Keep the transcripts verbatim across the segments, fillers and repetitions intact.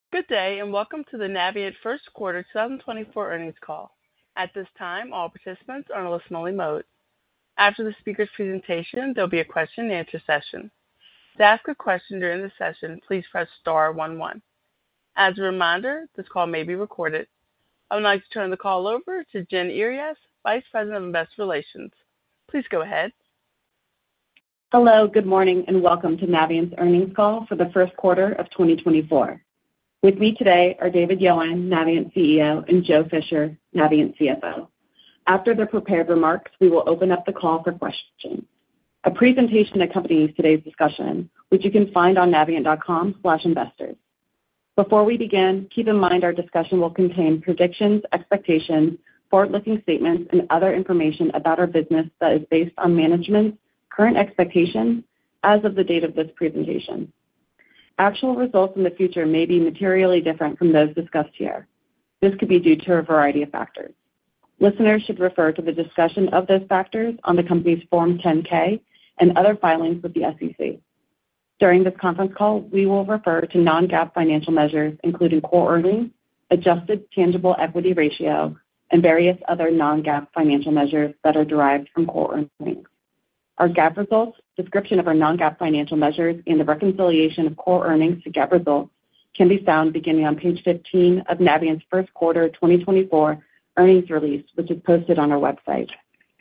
Good day, and welcome to the Navient First Quarter twenty twenty-four Earnings Call. At this time, all participants are in a listen-only mode. After the speaker's presentation, there'll be a question-and-answer session. To ask a question during the session, please press star one one. As a reminder, this call may be recorded. I would like to turn the call over to Jen Earyes, Vice President of Investor Relations. Please go ahead. Hello, good morning, and welcome to Navient's earnings call for the first quarter of twenty twenty-four. With me today are David Yowan, Navient C E O, and Joe Fisher, Navient C F O. After their prepared remarks, we will open up the call for questions. A presentation accompanies today's discussion, which you can find on navient dot com slash investors. Before we begin, keep in mind our discussion will contain predictions, expectations, forward-looking statements, and other information about our business that is based on management's current expectations as of the date of this presentation. Actual results in the future may be materially different from those discussed here. This could be due to a variety of factors. Listeners should refer to the discussion of those factors on the company's Form ten K and other filings with the S E C. During this conference call, we will refer to non-GAAP financial measures, including core earnings, adjusted tangible equity ratio, and various other non-GAAP financial measures that are derived from core earnings. Our GAAP results, description of our non-GAAP financial measures, and the reconciliation of core earnings to GAAP results can be found beginning on page fifteen of Navient's first quarter twenty twenty-four earnings release, which is posted on our website.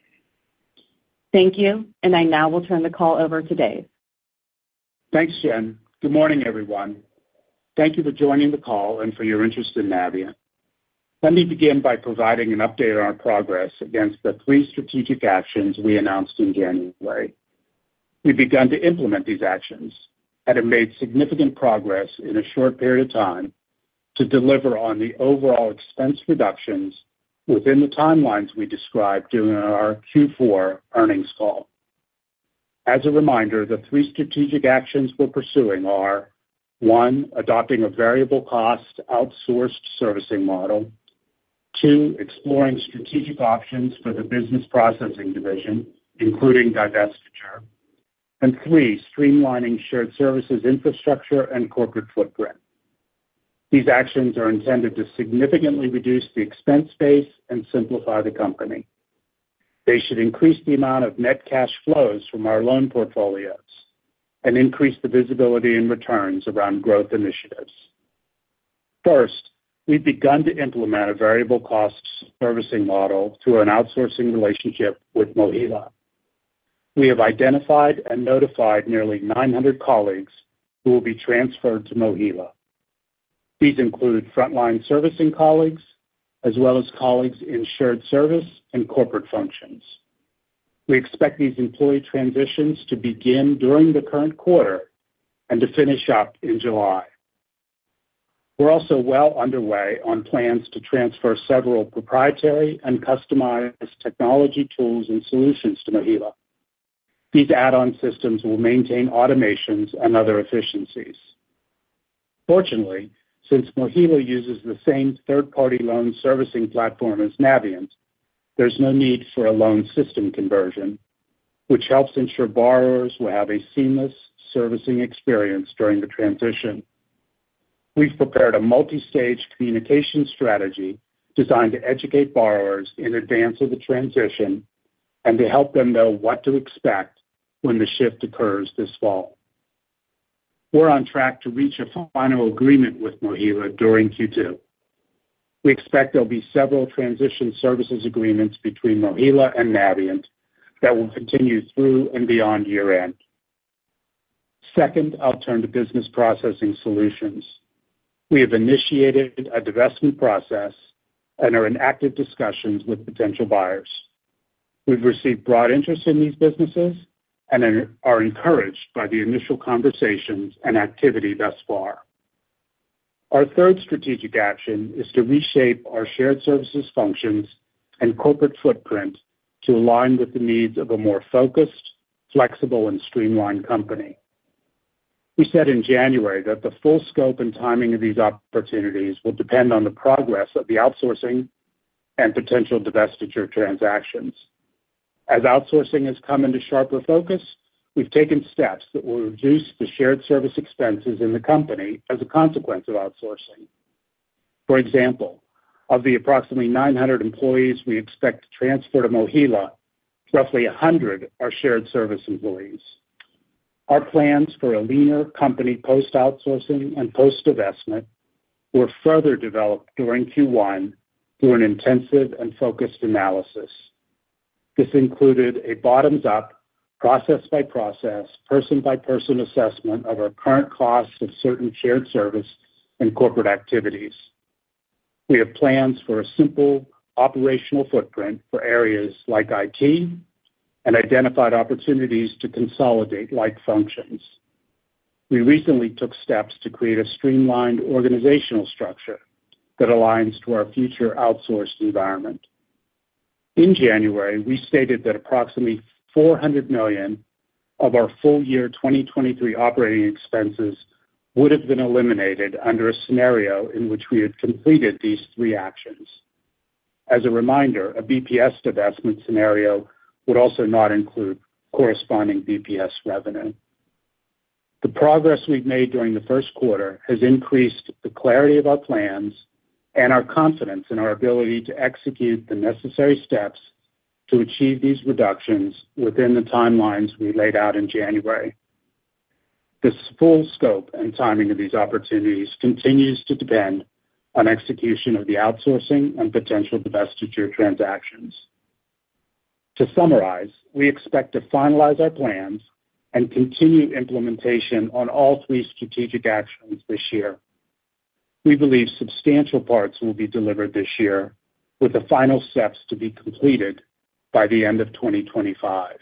Thank you, and I now will turn the call over to Dave. Thanks, Jen. Good morning, everyone. Thank you for joining the call and for your interest in Navient. Let me begin by providing an update on our progress against the three strategic actions we announced in January. We've begun to implement these actions and have made significant progress in a short period of time to deliver on the overall expense reductions within the timelines we described during our Q four earnings call. As a reminder, the three strategic actions we're pursuing are: one, adopting a variable cost outsourced servicing model; two, exploring strategic options for the business processing division, including divestiture; and three, streamlining shared services infrastructure and corporate footprint. These actions are intended to significantly reduce the expense base and simplify the company. They should increase the amount of net cash flows from our loan portfolios and increase the visibility and returns around growth initiatives. First, we've begun to implement a variable cost servicing model through an outsourcing relationship with MOHELA. We have identified and notified nearly nine hundred colleagues who will be transferred to MOHELA. These include frontline servicing colleagues, as well as colleagues in shared service and corporate functions. We expect these employee transitions to begin during the current quarter and to finish up in July. We're also well underway on plans to transfer several proprietary and customized technology tools and solutions to MOHELA. These add-on systems will maintain automations and other efficiencies. Fortunately, since MOHELA uses the same third-party loan servicing platform as Navient, there's no need for a loan system conversion, which helps ensure borrowers will have a seamless servicing experience during the transition. We've prepared a multi-stage communication strategy designed to educate borrowers in advance of the transition and to help them know what to expect when the shift occurs this fall. We're on track to reach a final agreement with MOHELA during Q two. We expect there'll be several transition services agreements between MOHELA and Navient that will continue through and beyond year-end. Second, I'll turn to business processing solutions. We have initiated a divestment process and are in active discussions with potential buyers. We've received broad interest in these businesses and are encouraged by the initial conversations and activity thus far. Our third strategic action is to reshape our shared services functions and corporate footprint to align with the needs of a more focused, flexible, and streamlined company. We said in January that the full scope and timing of these opportunities will depend on the progress of the outsourcing and potential divestiture transactions. As outsourcing has come into sharper focus, we've taken steps that will reduce the shared service expenses in the company as a consequence of outsourcing. For example, of the approximately nine hundred employees we expect to transfer to MOHELA, roughly one hundred are shared service employees. Our plans for a leaner company post-outsourcing and post-divestment were further developed during Q one through an intensive and focused analysis. This included a bottoms-up, process-by-process, person-by-person assessment of our current costs of certain shared service and corporate activities. We have plans for a simple operational footprint for areas like I T and identified opportunities to consolidate like functions. We recently took steps to create a streamlined organizational structure that aligns to our future outsourced environment. In January, we stated that approximately four hundred million dollars of our full year twenty twenty-three operating expenses would have been eliminated under a scenario in which we had completed these three actions. As a reminder, a B P S divestment scenario would also not include corresponding B P S revenue. The progress we've made during the first quarter has increased the clarity of our plans and our confidence in our ability to execute the necessary steps to achieve these reductions within the timelines we laid out in January. The full scope and timing of these opportunities continues to depend on execution of the outsourcing and potential divestiture transactions. To summarize, we expect to finalize our plans and continue implementation on all three strategic actions this year. We believe substantial parts will be delivered this year, with the final steps to be completed by the end of twenty twenty-five.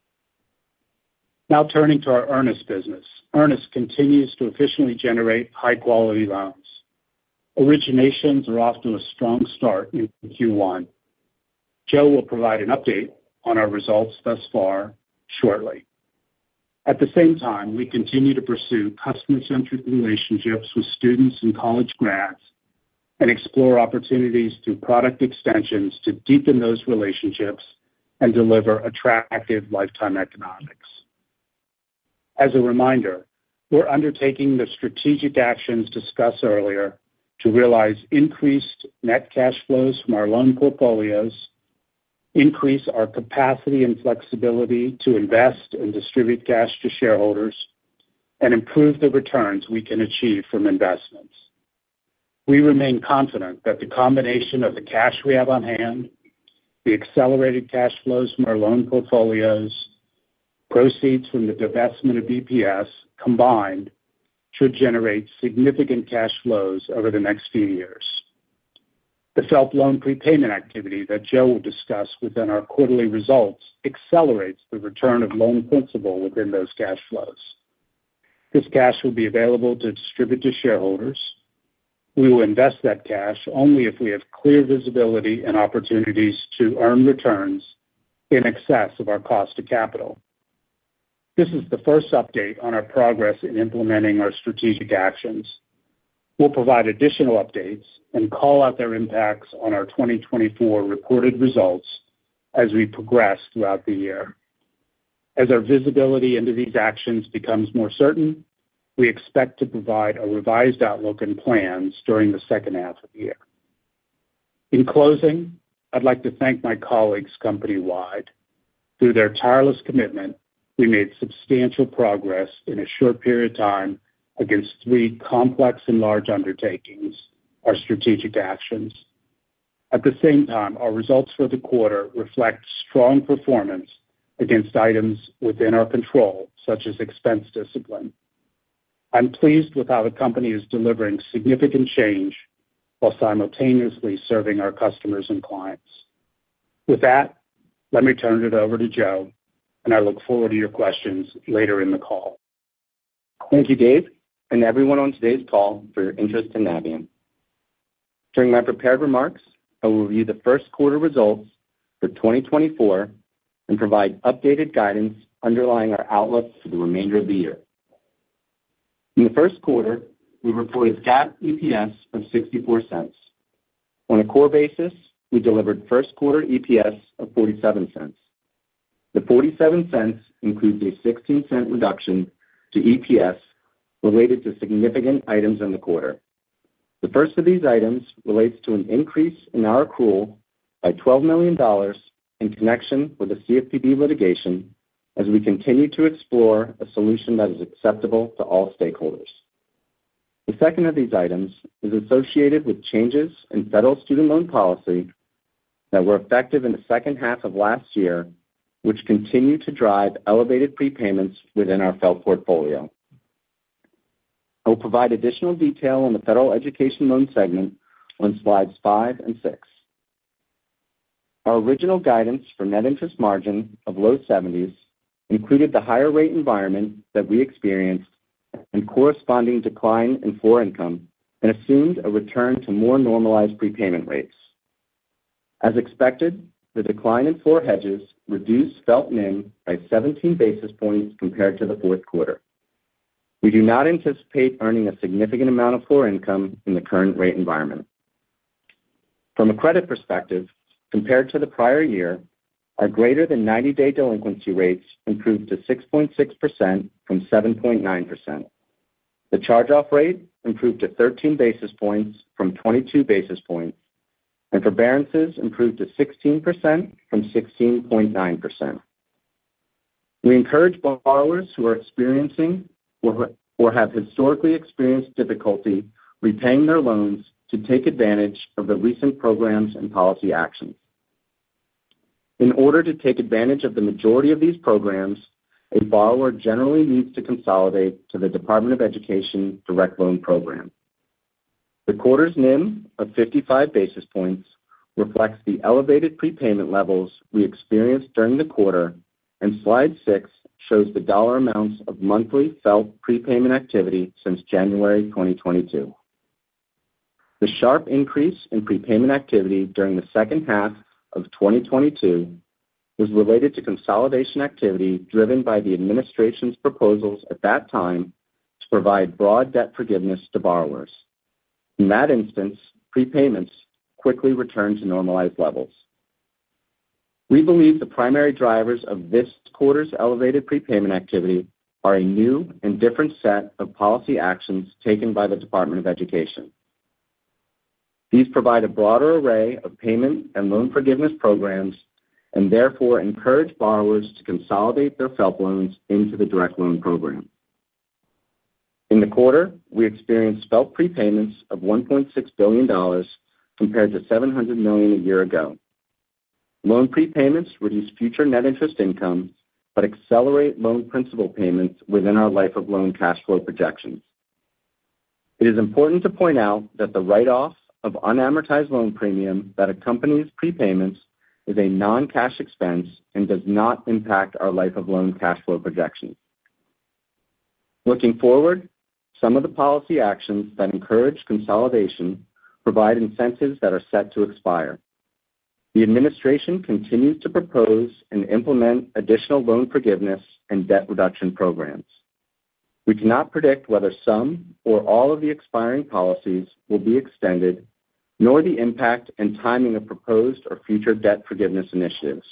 Now turning to our Earnest business. Earnest continues to efficiently generate high-quality loans. Originations are off to a strong start in Q one. Joe will provide an update on our results thus far shortly. At the same time, we continue to pursue customer-centric relationships with students and college grads and explore opportunities through product extensions to deepen those relationships and deliver attractive lifetime economics. As a reminder, we're undertaking the strategic actions discussed earlier to realize increased net cash flows from our loan portfolios, increase our capacity and flexibility to invest and distribute cash to shareholders, and improve the returns we can achieve from investments. We remain confident that the combination of the cash we have on hand, the accelerated cash flows from our loan portfolios, proceeds from the divestment of B P S combined should generate significant cash flows over the next few years. The F F E L P loan prepayment activity that Joe will discuss within our quarterly results accelerates the return of loan principal within those cash flows. This cash will be available to distribute to shareholders. We will invest that cash only if we have clear visibility and opportunities to earn returns in excess of our cost of capital. This is the first update on our progress in implementing our strategic actions. We'll provide additional updates and call out their impacts on our twenty twenty-four reported results as we progress throughout the year. As our visibility into these actions becomes more certain, we expect to provide a revised outlook and plans during the second half of the year. In closing, I'd like to thank my colleagues company-wide. Through their tireless commitment, we made substantial progress in a short period of time against three complex and large undertakings, our strategic actions. At the same time, our results for the quarter reflect strong performance against items within our control, such as expense discipline. I'm pleased with how the company is delivering significant change while simultaneously serving our customers and clients. With that, let me turn it over to Joe, and I look forward to your questions later in the call. Thank you, Dave, and everyone on today's call for your interest in Navient. During my prepared remarks, I will review the first quarter results for twenty twenty-four and provide updated guidance underlying our outlook for the remainder of the year. In the first quarter, we reported GAAP E P S of sixty-four cents. On a core basis, we delivered first quarter E P S of forty-seven cents. The forty-seven cents includes a sixteen cent reduction to E P S related to significant items in the quarter. The first of these items relates to an increase in our accrual by twelve million dollars in connection with the C F P B litigation as we continue to explore a solution that is acceptable to all stakeholders. The second of these items is associated with changes in federal student loan policy that were effective in the second half of last year, which continue to drive elevated prepayments within our F E L P portfolio. I will provide additional detail on the federal education loan segment on slides five and six. Our original guidance for net interest margin of low seventies included the higher rate environment that we experienced and corresponding decline in floor income and assumed a return to more normalized prepayment rates. As expected, the decline in floor hedges reduced F E L P N I M by seventeen basis points compared to the fourth quarter. We do not anticipate earning a significant amount of floor income in the current rate environment. From a credit perspective, compared to the prior year, our greater than ninety-day delinquency rates improved to six point six percent from seven point nine percent. The charge-off rate improved to thirteen basis points from twenty-two basis points, and forbearances improved to sixteen percent from sixteen point nine percent. We encourage borrowers who are experiencing or, or have historically experienced difficulty repaying their loans to take advantage of the recent programs and policy actions. In order to take advantage of the majority of these programs, a borrower generally needs to consolidate to the Department of Education Direct Loan Program. The quarter's N I M of fifty-five basis points reflects the elevated prepayment levels we experienced during the quarter, and slide six shows the dollar amounts of monthly F E L P prepayment activity since January twenty twenty-two. The sharp increase in prepayment activity during the second half of twenty twenty-two was related to consolidation activity driven by the administration's proposals at that time to provide broad debt forgiveness to borrowers. In that instance, prepayments quickly returned to normalized levels. We believe the primary drivers of this quarter's elevated prepayment activity are a new and different set of policy actions taken by the Department of Education. These provide a broader array of payment and loan forgiveness programs and therefore encourage borrowers to consolidate their F E L P loans into the Direct Loan Program. In the quarter, we experienced F E L P prepayments of one point six billion dollars compared to seven hundred million dollars a year ago. Loan prepayments reduce future net interest income, but accelerate loan principal payments within our life of loan cash flow projections. It is important to point out that the write-off of unamortized loan premium that accompanies prepayments is a non-cash expense and does not impact our life of loan cash flow projections. Looking forward, some of the policy actions that encourage consolidation provide incentives that are set to expire. The administration continues to propose and implement additional loan forgiveness and debt reduction programs. We cannot predict whether some or all of the expiring policies will be extended, nor the impact and timing of proposed or future debt forgiveness initiatives.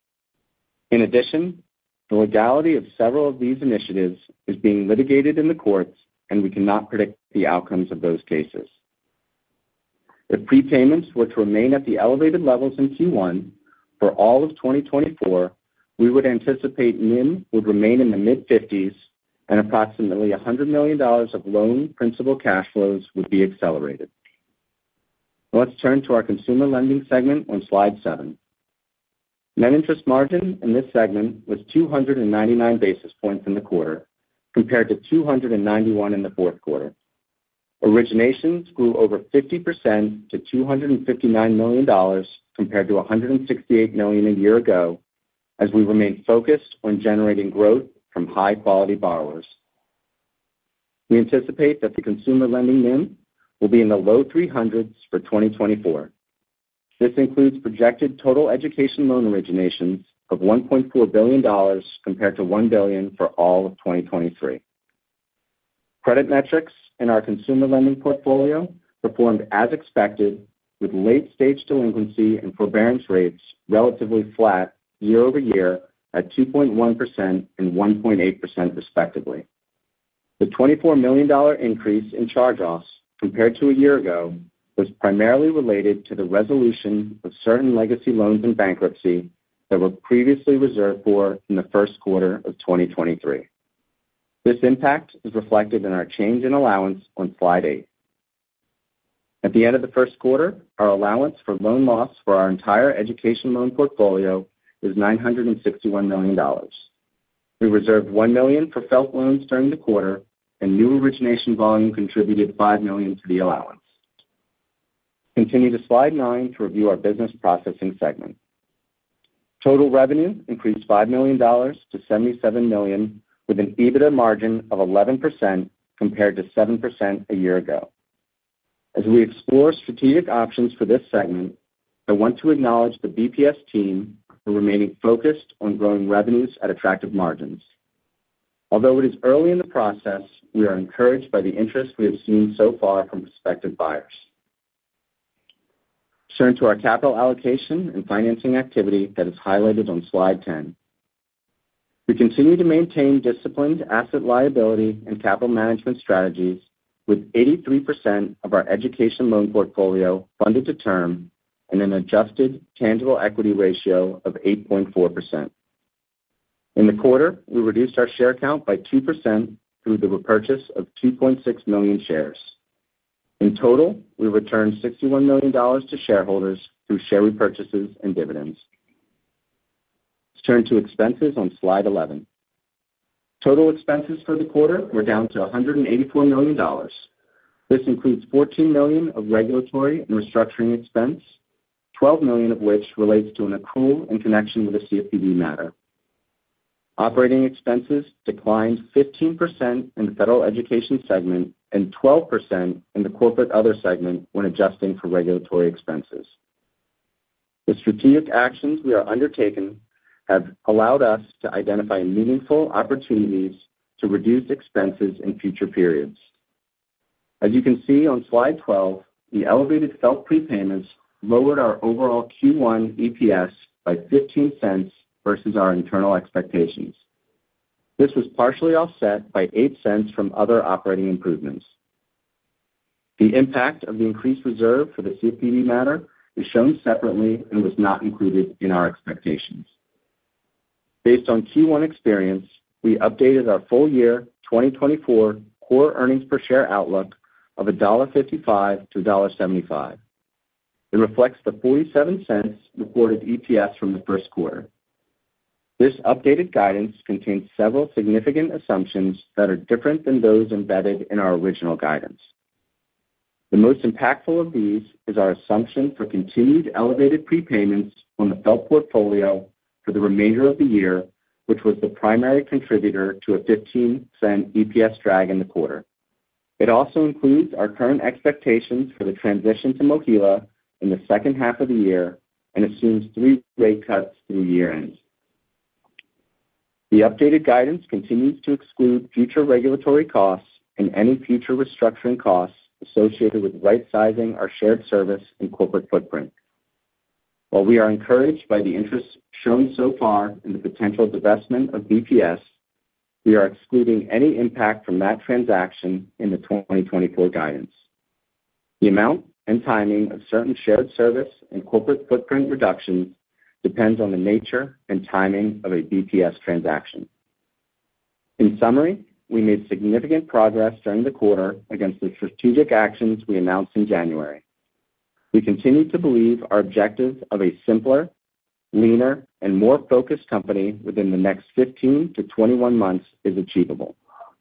In addition, the legality of several of these initiatives is being litigated in the courts, and we cannot predict the outcomes of those cases. If prepayments were to remain at the elevated levels in Q one for all of twenty twenty-four, we would anticipate N I M would remain in the mid-fifties and approximately one hundred million dollars of loan principal cash flows would be accelerated. Let's turn to our consumer lending segment on slide seven. Net interest margin in this segment was two hundred ninety-nine basis points in the quarter, compared to two hundred ninety-one in the fourth quarter. Originations grew over fifty percent to two hundred fifty-nine million dollars compared to one hundred sixty-eight million dollars a year ago, as we remain focused on generating growth from high-quality borrowers. We anticipate that the consumer lending N I M will be in the low three hundreds for twenty twenty-four. This includes projected total education loan originations of one point four billion dollars compared to one billion dollars for all of twenty twenty-three. Credit metrics in our consumer lending portfolio performed as expected, with late-stage delinquency and forbearance rates relatively flat year over year at two point one percent and one point eight percent respectively. The twenty-four million dollars increase in charge-offs compared to a year ago was primarily related to the resolution of certain legacy loans in bankruptcy that were previously reserved for in the first quarter of twenty twenty-three. This impact is reflected in our change in allowance on slide eight. At the end of the first quarter, our allowance for loan loss for our entire education loan portfolio is nine hundred sixty-one million dollars. We reserved one million dollars for FFELP loans during the quarter, and new origination volume contributed five million dollars to the allowance. Continue to slide nine to review our business processing segment. Total revenue increased five million dollars to seventy-seven million dollars with an EBITDA margin of eleven percent compared to seven percent a year ago. As we explore strategic options for this segment, I want to acknowledge the B P S team for remaining focused on growing revenues at attractive margins. Although it is early in the process, we are encouraged by the interest we have seen so far from prospective buyers. Turn to our capital allocation and financing activity that is highlighted on slide ten. We continue to maintain disciplined asset liability and capital management strategies with eighty-three percent of our education loan portfolio funded to term and an adjusted tangible equity ratio of eight point four percent. In the quarter, we reduced our share count by two percent through the repurchase of two point six million shares. In total, we returned sixty-one million dollars to shareholders through share repurchases and dividends. Let's turn to expenses on slide eleven. Total expenses for the quarter were down to one hundred eighty-four million dollars. This includes fourteen million dollars of regulatory and restructuring expense, twelve million dollars of which relates to an accrual in connection with a C F P B matter. Operating expenses declined fifteen percent in the federal education segment and twelve percent in the corporate other segment when adjusting for regulatory expenses. The strategic actions we are undertaking have allowed us to identify meaningful opportunities to reduce expenses in future periods. As you can see on slide twelve, the elevated FFELP prepayments lowered our overall Q one E P S by fifteen cents versus our internal expectations. This was partially offset by eight cents from other operating improvements. The impact of the increased reserve for the C F P B matter is shown separately and was not included in our expectations. Based on Q one experience, we updated our full year twenty twenty-four core earnings per share outlook of one dollar fifty-five to one dollar seventy-five. It reflects the forty-seven cents reported E P S from the first quarter. This updated guidance contains several significant assumptions that are different than those embedded in our original guidance. The most impactful of these is our assumption for continued elevated prepayments on the FFELP portfolio for the remainder of the year, which was the primary contributor to a fifteen cent E P S drag in the quarter. It also includes our current expectations for the transition to MOHELA in the second half of the year and assumes three rate cuts through year-end. The updated guidance continues to exclude future regulatory costs and any future restructuring costs associated with right-sizing our shared service and corporate footprint. While we are encouraged by the interest shown so far in the potential divestment of B P S, we are excluding any impact from that transaction in the twenty twenty-four guidance. The amount and timing of certain shared service and corporate footprint reductions depends on the nature and timing of a B P S transaction. In summary, we made significant progress during the quarter against the strategic actions we announced in January. We continue to believe our objective of a simpler, leaner, and more focused company within the next fifteen to twenty-one months is achievable.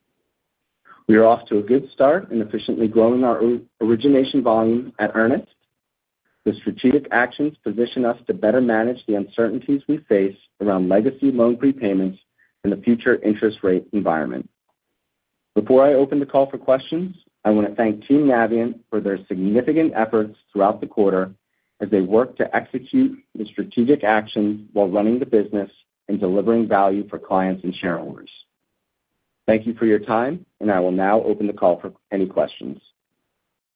We are off to a good start in efficiently growing our origination volume at Earnest. The strategic actions position us to better manage the uncertainties we face around legacy loan prepayments and the future interest rate environment. Before I open the call for questions, I want to thank Team Navient for their significant efforts throughout the quarter as they work to execute the strategic actions while running the business and delivering value for clients and shareholders. Thank you for your time, and I will now open the call for any questions.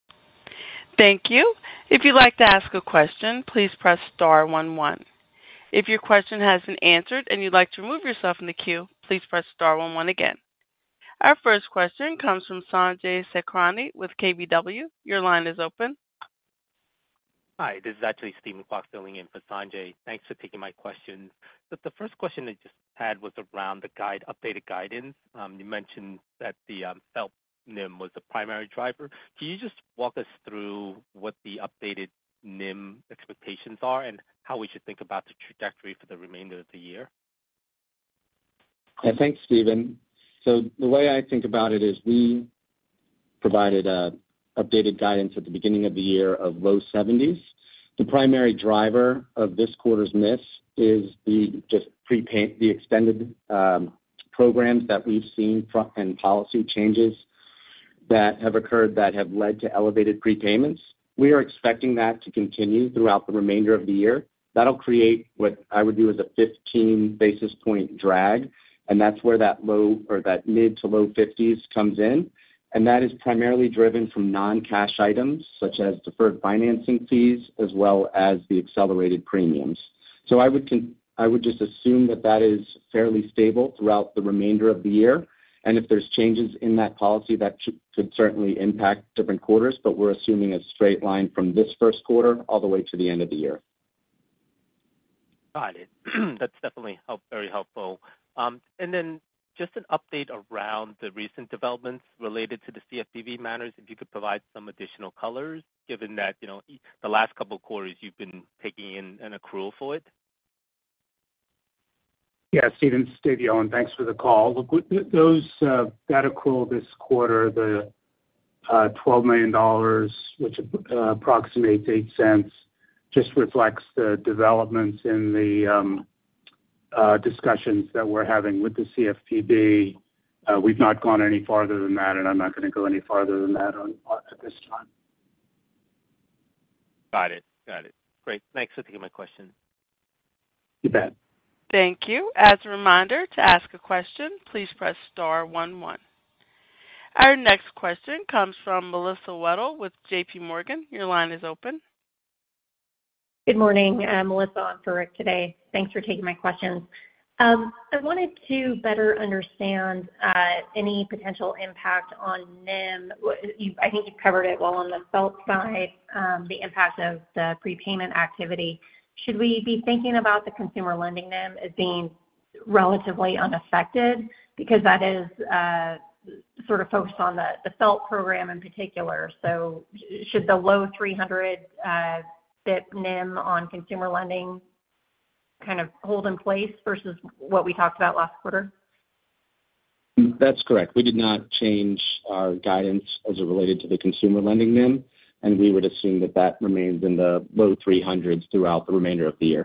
Thank you. If you'd like to ask a question, please press star one one. If your question has been answered and you'd like to remove yourself from the queue, please press star one one again. Our first question comes from Sanjay Sakhrani with K B W. Your line is open. Hi, this is actually Stephen Fox filling in for Sanjay. Thanks for taking my questions. But the first question I just had was around the guide, updated guidance. Um, you mentioned that the um, F E L P N I M was the primary driver. Can you just walk us through what the updated N I M expectations are and how we should think about the trajectory for the remainder of the year? Yeah, thanks, Stephen. So the way I think about it is we provided a updated guidance at the beginning of the year of low seventies. The primary driver of this quarter's miss is the just prepay the extended um, programs that we've seen from, and policy changes that have occurred that have led to elevated prepayments. We are expecting that to continue throughout the remainder of the year. That'll create what I would view as a fifteen basis point drag, and that's where that low or that mid to low fifties comes in. And that is primarily driven from non-cash items such as deferred financing fees as well as the accelerated premiums. So I would con- I would just assume that that is fairly stable throughout the remainder of the year. And if there's changes in that policy, that sh- could certainly impact different quarters, but we're assuming a straight line from this first quarter all the way to the end of the year. Got it. That's definitely help, very helpful. Um, and then just an update around the recent developments related to the C F P B matters, if you could provide some additional colors, given that, you know, the last couple of quarters you've been taking in an accrual for it. Yeah, Stephen, it's Dave Yowan. Thanks for the call. Look, those, uh, that accrual this quarter, the uh, twelve million dollars, which uh, approximates eight cents, just reflects the developments in the um, Uh, discussions that we're having with the C F P B. Uh, we've not gone any farther than that, and I'm not going to go any farther than that on, on, at this time. Got it. Got it. Great. Thanks for taking my question. You bet. Thank you. As a reminder, to ask a question, please press star one one. Our next question comes from Melissa Weddle with J P Morgan. Your line is open. Good morning. I'm Melissa on for Rick today. Thanks for taking my questions. Um, I wanted to better understand uh, any potential impact on N I M. You, I think you've covered it well on the F E L P side, um, the impact of the prepayment activity. Should we be thinking about the consumer lending N I M as being relatively unaffected because that is uh, sort of focused on the, the F E L P program in particular? So should the low three hundred uh, B I P N I M on consumer lending kind of hold in place versus what we talked about last quarter? That's correct. We did not change our guidance as it related to the consumer lending N I M, and we would assume that that remains in the low three hundreds throughout the remainder of the year.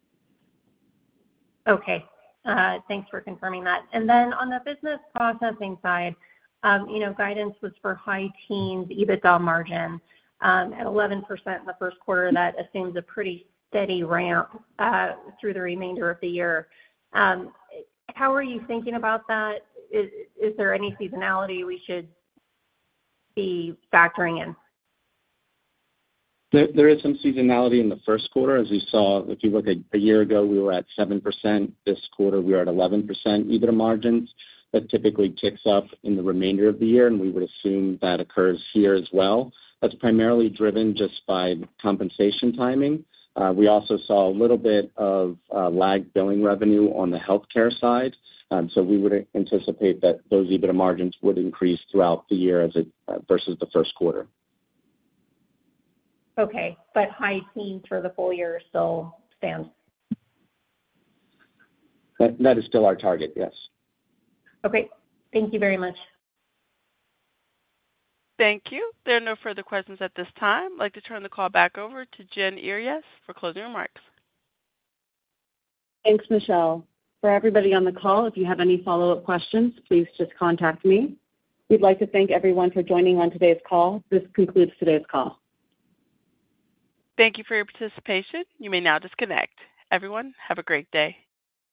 Okay. Uh, thanks for confirming that. And then on the business processing side, um, you know, guidance was for high teens EBITDA margin. Um, at eleven percent in the first quarter, that assumes a pretty steady ramp uh, through the remainder of the year. Um, how are you thinking about that? Is, is there any seasonality we should be factoring in? There, there is some seasonality in the first quarter. As you saw, if you look at a year ago, we were at seven percent. This quarter, we are at eleven percent EBITDA margins. That typically ticks up in the remainder of the year, and we would assume that occurs here as well. That's primarily driven just by compensation timing. Uh, we also saw a little bit of uh, lagged billing revenue on the healthcare side. Um, so we would anticipate that those EBITDA margins would increase throughout the year as it uh, versus the first quarter. Okay, but high teens for the full year still stands. That, that is still our target, yes. Okay, thank you very much. Thank you. There are no further questions at this time. I'd like to turn the call back over to Jen Earyes for closing remarks. Thanks, Michelle. For everybody on the call, if you have any follow-up questions, please just contact me. We'd like to thank everyone for joining on today's call. This concludes today's call. Thank you for your participation. You may now disconnect. Everyone, have a great day.